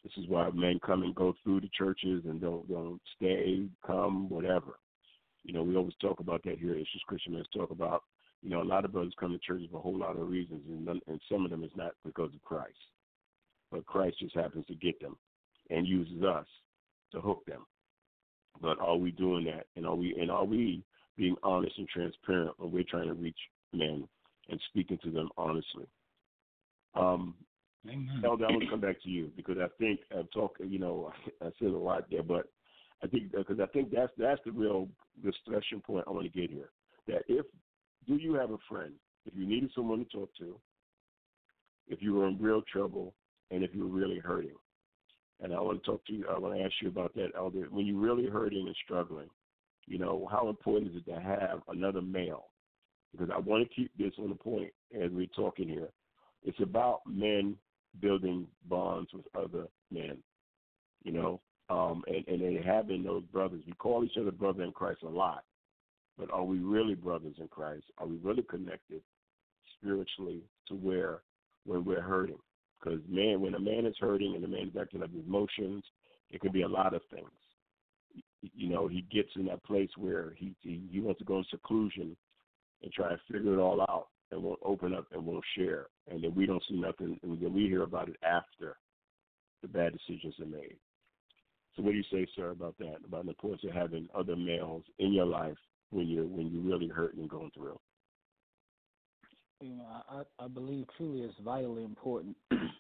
This is why men come and go through the churches and don't stay, come, whatever. We always talk about that here. It's just Christian men talk about, a lot of brothers come to churches for a whole lot of reasons, and some of them is not because of Christ. But Christ just happens to get them and uses us to hook them. But are we doing that? And are we being honest and transparent when we're trying to reach men and speaking to them honestly? Elder, I want to come back to you because I think I've talked. I said a lot there, but I think that's the real discussion point I want to get here. That do you have a friend? If you needed someone to talk to, if you were in real trouble, and if you were really hurting, and I want to talk to you. I want to ask you about that, Elder. When you're really hurting and struggling, how important is it to have another male? Because I want to keep this on the point as we're talking here. It's about men building bonds with other men, and then having those brothers. We call each other brother in Christ a lot, but are we really brothers in Christ? Are we really connected spiritually to where when we're hurting? Because, when a man is hurting and a man is acting up his emotions, it could be a lot of things. He gets in that place where he wants to go in seclusion and try to figure it all out and won't open up and won't share. And then we don't see nothing, and then we hear about it after the bad decisions are made. So what do you say, sir, about that, about the importance of having other males in your life when you're really hurting and going through? I believe truly it's vitally important.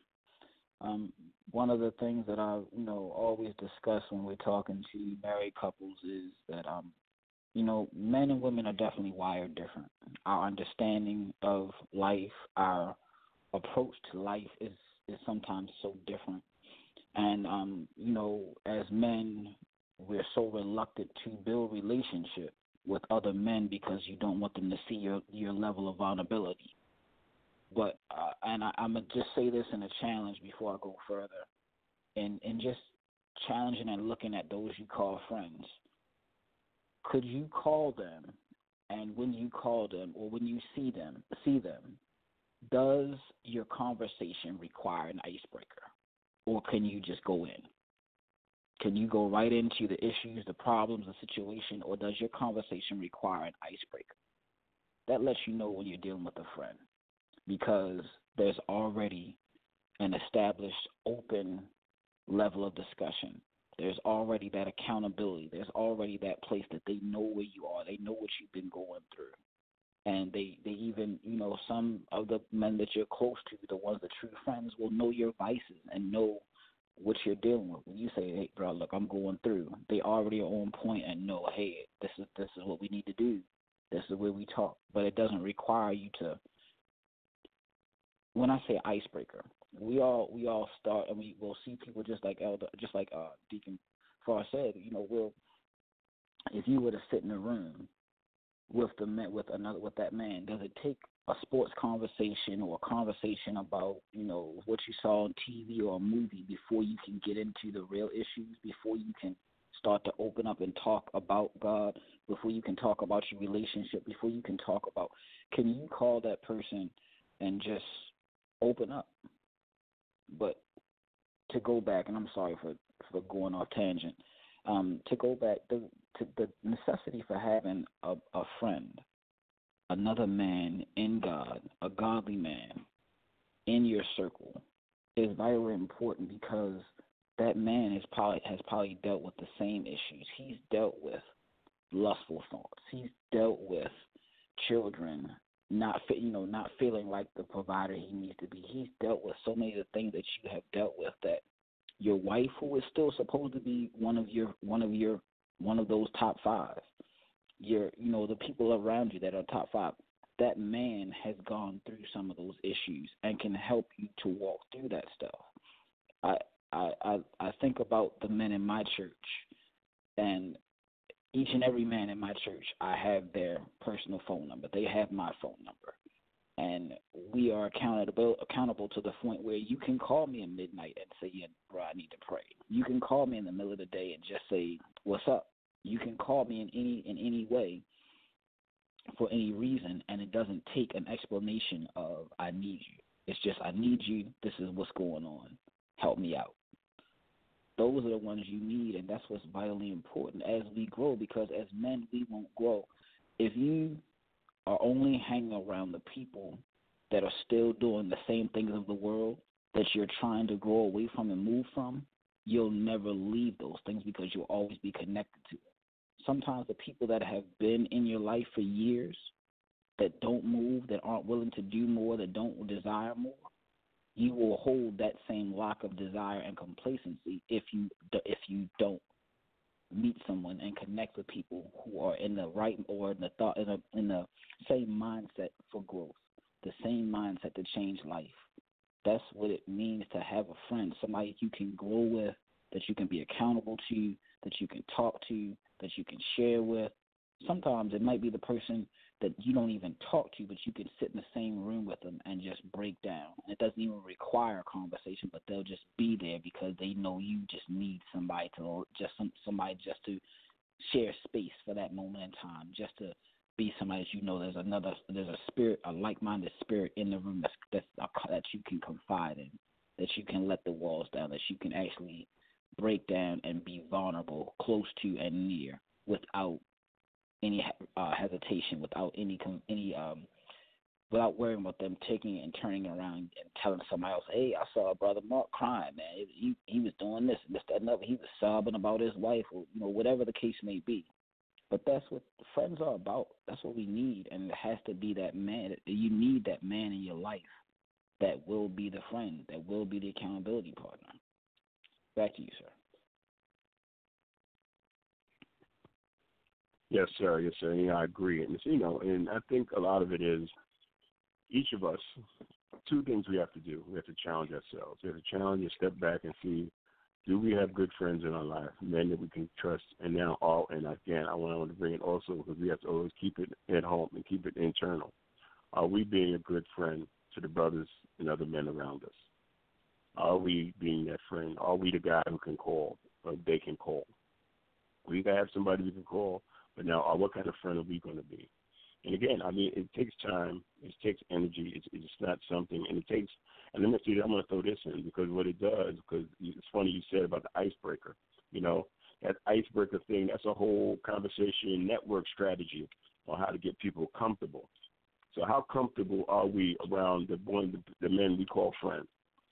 One of the things that I, always discuss when we're talking to married couples is that, men and women are definitely wired different. Our understanding of life, our approach to life is sometimes so different. And, as men, we're so reluctant to build relationship with other men because you don't want them to see your level of vulnerability. But I'm going to just say this in a challenge before I go further, and just challenging and looking at those you call friends. Could you call them, and when you call them or when you see them, does your conversation require an icebreaker, or can you just go in? Can you go right into the issues, the problems, the situation, or does your conversation require an icebreaker? That lets you know when you're dealing with a friend, because there's already an established open level of discussion. There's already that accountability. There's already that place that they know where you are. They know what you've been going through. And they even, some of the men that you're close to, the ones that true friends, will know your vices and know what you're dealing with. When you say, hey, bro, look, I'm going through, they already are on point and know, hey, this is what we need to do. This is where we talk. But it doesn't require you to. When I say icebreaker, we all start, and we'll see people just like Deacon Farr said. If you were to sit in a room with that man, does it take a sports conversation or a conversation about what you saw on TV or a movie before you can get into the real issues, before you can start to open up and talk about God, before you can talk about your relationship, before you can talk about, can you call that person and just open up? But to go back, and I'm sorry for going off tangent, to go back, the necessity for having a friend, another man in God, a godly man in your circle is very important, because that man has probably dealt with the same issues. He's dealt with lustful thoughts. He's dealt with children not feeling like the provider he needs to be. He's dealt with so many of the things that you have dealt with, that your wife, who is still supposed to be one of those top five, the people around you that are top five, that man has gone through some of those issues and can help you to walk through that stuff. I think about the men in my church, and each and every man in my church, I have their personal phone number. They have my phone number. And we are accountable to the point where you can call me at midnight and say, yeah, bro, I need to pray. You can call me in the middle of the day and just say, what's up? You can call me in any way for any reason, and it doesn't take an explanation of I need you. It's just I need you. This is what's going on. Help me out. those are the ones you need, and that's what's vitally important as we grow, because as men, we won't grow. If you are only hanging around the people that are still doing the same things of the world that you're trying to grow away from and move from, you'll never leave those things because you'll always be connected to them. Sometimes the people that have been in your life for years, that don't move, that aren't willing to do more, that don't desire more, you will hold that same lack of desire and complacency if you don't meet someone and connect with people who are in the right or in the thought in the same mindset for growth, the same mindset to change life. That's what it means to have a friend, somebody you can grow with, that you can be accountable to, that you can talk to, that you can share with. Sometimes it might be the person that you don't even talk to, but you can sit in the same room with them and just break down. It doesn't even require a conversation, but they'll just be there because they know you just need somebody to to share space for that moment in time, just to be somebody that you know there's a spirit, a like-minded spirit in the room that you can confide in, that you can let the walls down, that you can actually break down and be vulnerable, close to and near, without any hesitation, without without worrying about them taking it and turning it around and telling somebody else, hey, I saw Brother Mark crying, man. He was doing this and this, that, and other. He was sobbing about his wife, or whatever the case may be. But that's what friends are about. That's what we need, and it has to be that man. You need that man in your life that will be the friend, that will be the accountability partner. Back to you, sir. Yes, sir. Yes, sir. Yeah, I agree. And and I think a lot of it is each of us. Two things we have to do. We have to challenge ourselves. We have to challenge and step back and see, do we have good friends in our life, men that we can trust? And again, I want to bring it also because we have to always keep it at home and keep it internal. Are we being a good friend to the brothers and other men around us? Are we being that friend? Are we the guy who can call or they can call? We got to have somebody we can call, but now what kind of friend are we going to be? And again, it takes time. It takes energy. It's not something, and it takes. And let me see. I'm going to throw this in because what it does. Because it's funny you said about the icebreaker. That icebreaker thing. That's a whole conversation network strategy on how to get people comfortable. So how comfortable are we around the men we call friends?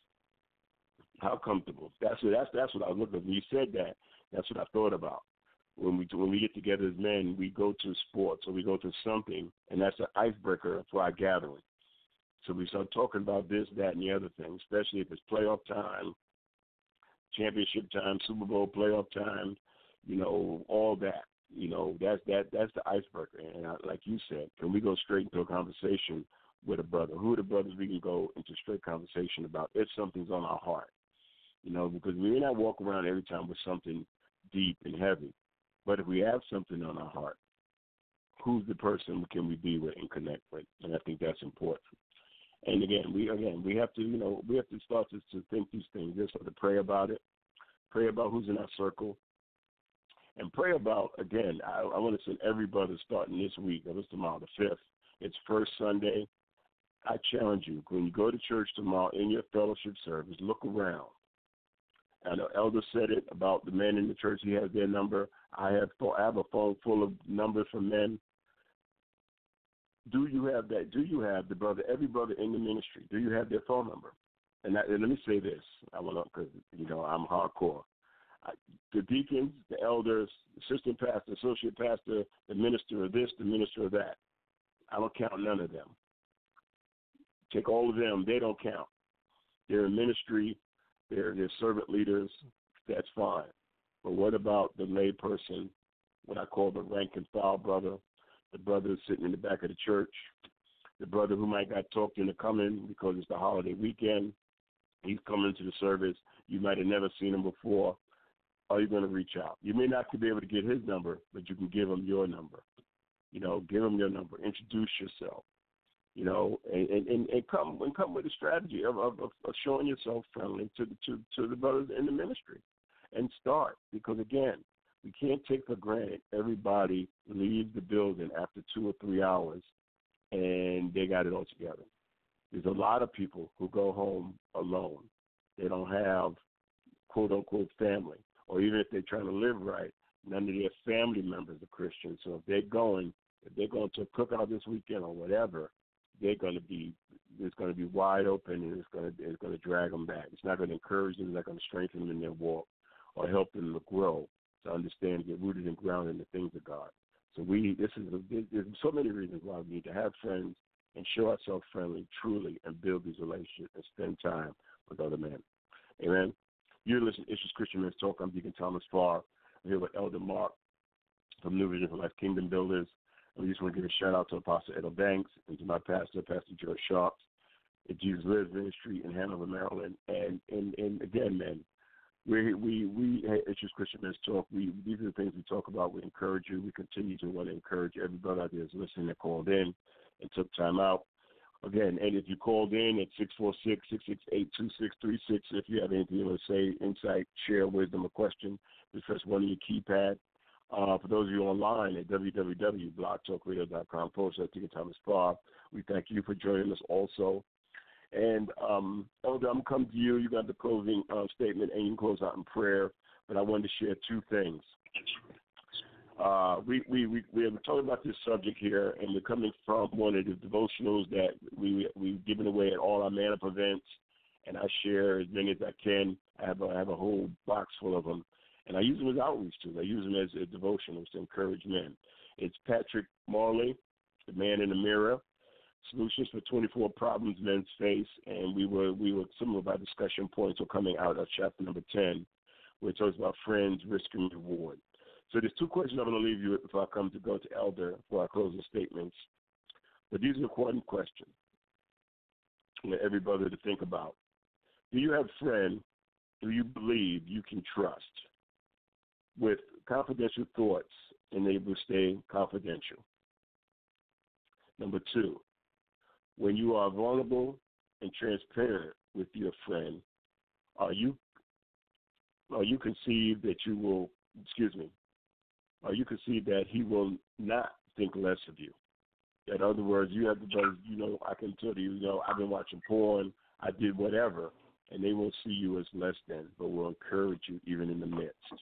How comfortable? That's what I was looking at. When you said that, that's what I thought about. When we get together as men, we go to sports or we go to something, and that's an icebreaker for our gathering. So we start talking about this, that, and the other thing, especially if it's playoff time, championship time, Super Bowl playoff time, all that. That's the icebreaker. And like you said, can we go straight into a conversation with a brother? Who are the brothers we can go into straight conversation about if something's on our heart? Because we may not walk around every time with something deep and heavy. But if we have something on our heart, who's the person can we be with and connect with? And I think that's important. And again, we have to start to think these things. Just to pray about it, pray about who's in our circle, and pray about, again, I want to send every brother starting this week, or this tomorrow, the 5th. It's first Sunday. I challenge you, when you go to church tomorrow in your fellowship service, look around. I know Elder said it about the men in the church. He has their number. I have a phone full of numbers from men. Do you have that? Do you have every brother in the ministry? Do you have their phone number? And let me say this. I want to, because I'm hardcore. The deacons, the elders, the assistant pastor, associate pastor, the minister of this, the minister of that. I don't count none of them. Take all of them. They don't count. They're in ministry. They're servant leaders. That's fine. But what about the lay person, what I call the rank and file brother, the brother sitting in the back of the church, the brother who might got talked into coming because it's the holiday weekend. He's coming to the service. You might have never seen him before. Are you going to reach out? You may not be able to get his number, but you can give him your number. Give him your number. Introduce yourself. And come with a strategy of showing yourself friendly to the brothers in the ministry, and start, because again, we can't take for granted everybody leaves the building after 2 or 3 hours and they got it all together. There's a lot of people who go home alone. They don't have quote-unquote family. Or even if they're trying to live right, none of their family members are Christians. So if they're going to a cookout this weekend or whatever, it's going to be wide open, and it's going to drag them back. It's not going to encourage them. It's not going to strengthen them in their walk or help them to grow, to understand, get rooted and grounded in the things of God. So there's so many reasons why we need to have friends and show ourselves friendly, truly, and build these relationships and spend time with other men. Amen. You're listening to Issues Christian Men's Talk. I'm Deacon Thomas Farr. I'm here with Elder Mark from New Vision for Life Kingdom Builders. And we just want to give a shout out to Apostle Edo Banks and to my pastor, Pastor George Sharps, at Jesus Lives Ministry in Hanover, Maryland. And again, man, we at Issues Christian Men's Talk. These are the things we talk about. We encourage you. We continue to want to encourage everybody out there that's listening that called in and took time out. Again, and if you called in at 646-668-2636, if you have anything you want to say, insight, share, wisdom, or question, just press 1 on your keypad. For those of you online at www.blogtalkradio.com/Deacon Thomas Farr, we thank you for joining us also. And Elder, I'm going to come to you. You got the closing statement, and you can close out in prayer. But I wanted to share two things. We have talked about this subject here, and we're coming from one of the devotionals that we've given away at all our Man Up events, and I share as many as I can. I have a whole box full of them, and I use them as outreach tools. I use them as devotionals to encourage men. It's Patrick Morley, The Man in the Mirror, Solutions for 24 Problems Men Face, and some of our discussion points are coming out of chapter number 10, where it talks about friends, risk, and reward. So there's two questions I'm going to leave you with before I come to go to Elder for our closing statements. But these are important questions for everybody to think about. Do you have a friend who you believe you can trust with confidential thoughts and able to stay confidential? Number two, when you are vulnerable and transparent with your friend, are you conceived that you will, or you can see that he will not think less of you. In other words, you have to go, I can tell you, I've been watching porn, I did whatever, and they won't see you as less than, but will encourage you even in the midst.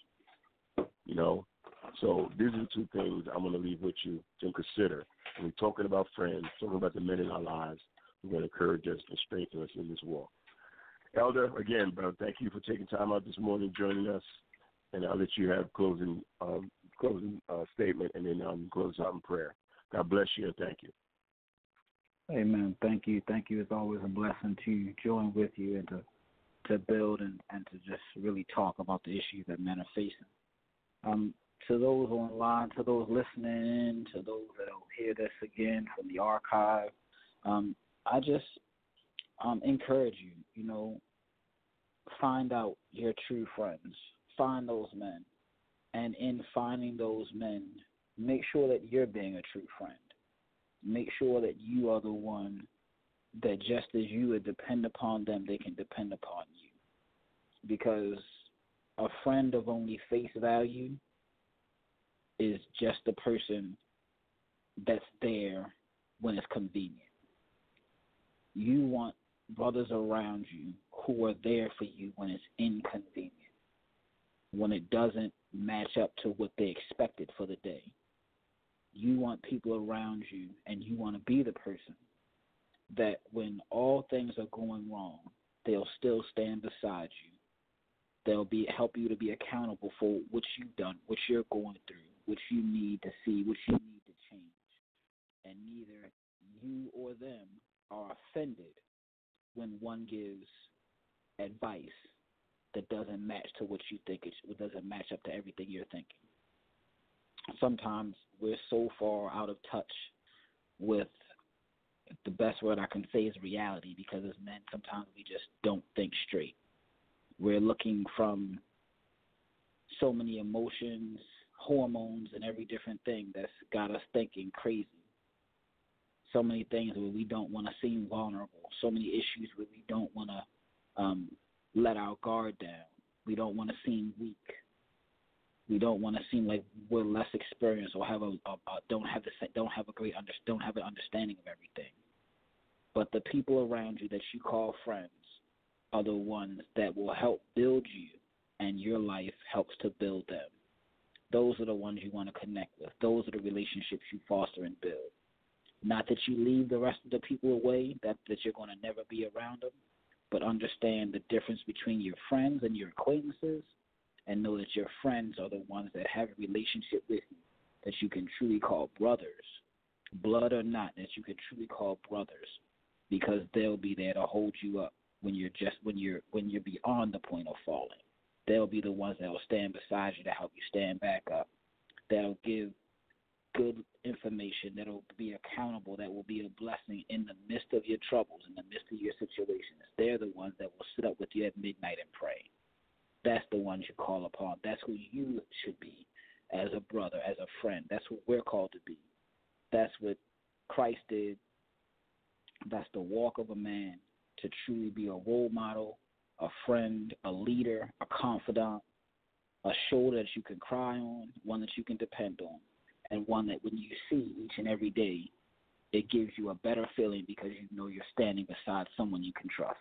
So these are the two things I'm going to leave with you to consider. When we're talking about friends, talking about the men in our lives, we're going to encourage us and strengthen us in this walk. Elder, again, brother, thank you for taking time out this morning, joining us, and I'll let you have closing statement, and then close out in prayer. God bless you, and thank you. Amen. Thank you. Thank you. It's always a blessing to join with you and to build and to just really talk about the issues that men are facing. To those online, to those listening in, to those that will hear this again from the archive, I just encourage you, find out your true friends. Find those men. And in finding those men, make sure that you're being a true friend. Make sure that you are the one that just as you would depend upon them, they can depend upon you. Because a friend of only face value is just the person that's there when it's convenient. You want brothers around you who are there for you when it's inconvenient, when it doesn't match up to what they expected for the day. You want people around you, and you want to be the person that when all things are going wrong, they'll still stand beside you. They'll help you to be accountable for what you've done, what you're going through, what you need to see, what you need to change. And neither you or them are offended when one gives advice that doesn't match to what you think it doesn't match up to everything you're thinking. Sometimes we're so far out of touch with the best word I can say is reality, because as men, sometimes we just don't think straight. We're looking from so many emotions, hormones, and every different thing that's got us thinking crazy. So many things where we don't want to seem vulnerable. So many issues where we don't want to let our guard down. We don't want to seem weak. We don't want to seem like we're less experienced or don't have an understanding of everything. But the people around you that you call friends are the ones that will help build you and your life helps to build them. Those are the ones you want to connect with. Those are the relationships you foster and build. Not that you leave the rest of the people away, that you're going to never be around them, but understand the difference between your friends and your acquaintances, and know that your friends are the ones that have a relationship with you that you can truly call brothers, blood or not, that you can truly call brothers, because they'll be there to hold you up when you're beyond the point of falling. They'll be the ones that will stand beside you to help you stand back up. That'll give good information, that'll be accountable, that will be a blessing in the midst of your troubles, in the midst of your situations. They're the ones that will sit up with you at midnight and pray. That's the ones you call upon. That's who you should be as a brother, as a friend. That's what we're called to be. That's what Christ did. That's the walk of a man, to truly be a role model, a friend, a leader, a confidant, a shoulder that you can cry on, one that you can depend on, and one that when you see each and every day, it gives you a better feeling because you know you're standing beside someone you can trust.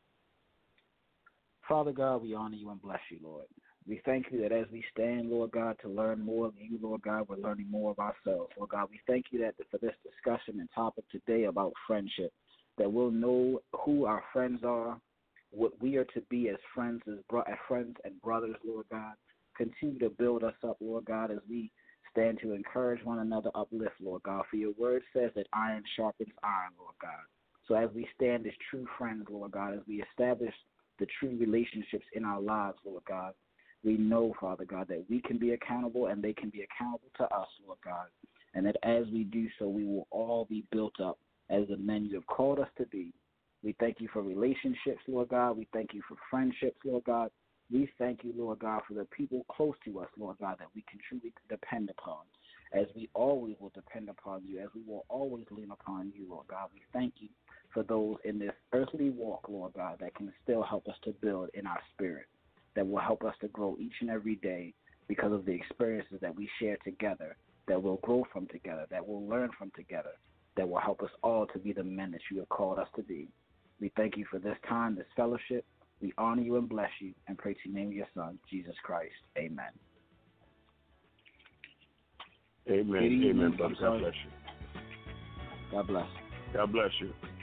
Father God, we honor you and bless you, Lord. We thank you that as we stand, Lord God, to learn more of you, Lord God, we're learning more of ourselves. Lord God, we thank you that for this discussion and topic today about friendship, that we'll know who our friends are, what we are to be as friends, as friends and brothers, Lord God. Continue to build us up, Lord God, as we stand to encourage one another, uplift, Lord God. For your word says that iron sharpens iron, Lord God. So as we stand as true friends, Lord God, as we establish the true relationships in our lives, Lord God, we know, Father God, that we can be accountable and they can be accountable to us, Lord God. And that as we do so, we will all be built up as the men you have called us to be. We thank you for relationships, Lord God. We thank you for friendships, Lord God. We thank you, Lord God, for the people close to us, Lord God, that we can truly depend upon, as we always will depend upon you, as we will always lean upon you, Lord God. We thank you for those in this earthly walk, Lord God, that can still help us to build in our spirit, that will help us to grow each and every day because of the experiences that we share together, that we'll grow from together, that we'll learn from together, that will help us all to be the men that you have called us to be. We thank you for this time, this fellowship. We honor you and bless you and pray to the name of your Son, Jesus Christ. Amen. Amen. Amen, brother. God bless you. God bless. God bless you.